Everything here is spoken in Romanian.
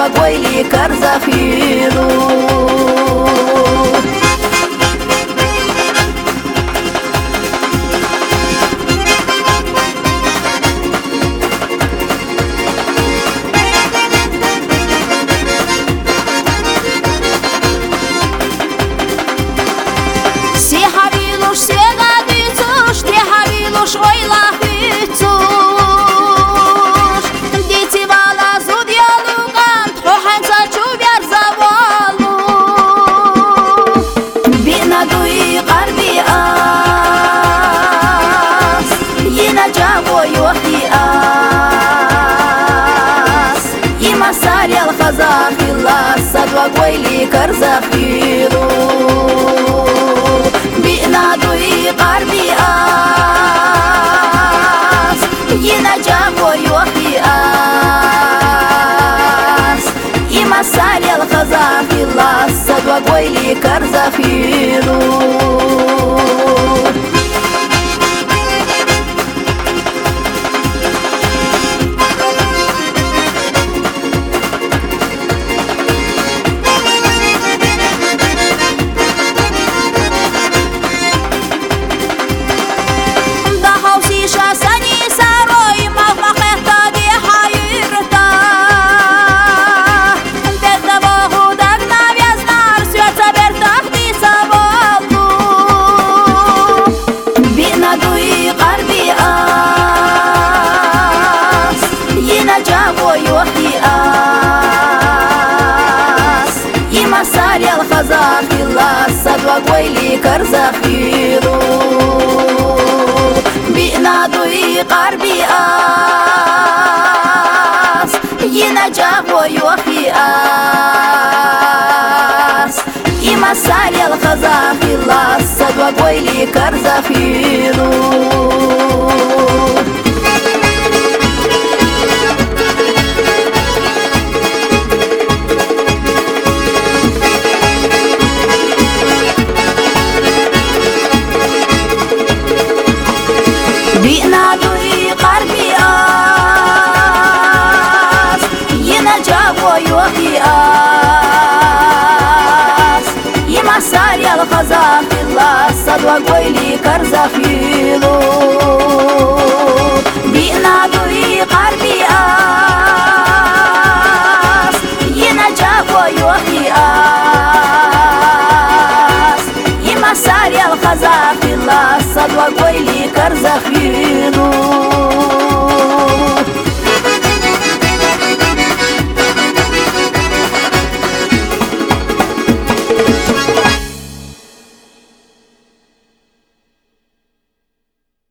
goili Karzafilu. Si Havilush, si Gadicush, ti Havilush, oj lahycush. Diti vala zudja lugan, trohenca čuvjar za valu. Bina dui qarbi as, yina javo yohi as. Ima sarjal khazafila, sadwa goili Karzafilu. قربي آس ينجابو يوحي آس إما سالي الخزافي الله الصدوى قويلي Karzafilu. Khazafila sadwa goili Karzafilu. Bina dui qarbi as, yina javo yohi as. Ima sarjal Khazafila sadwa goili Karzafilu. بينا دوي قربي آس ينا جابو يوحي آس يما ساري الخزافي الله صدوى قويلي Karzafilu. بينا دوي قربي آس ينا جابو يوحي آس يما ساري الخزافي الله صدوى قويلي Karzafilu.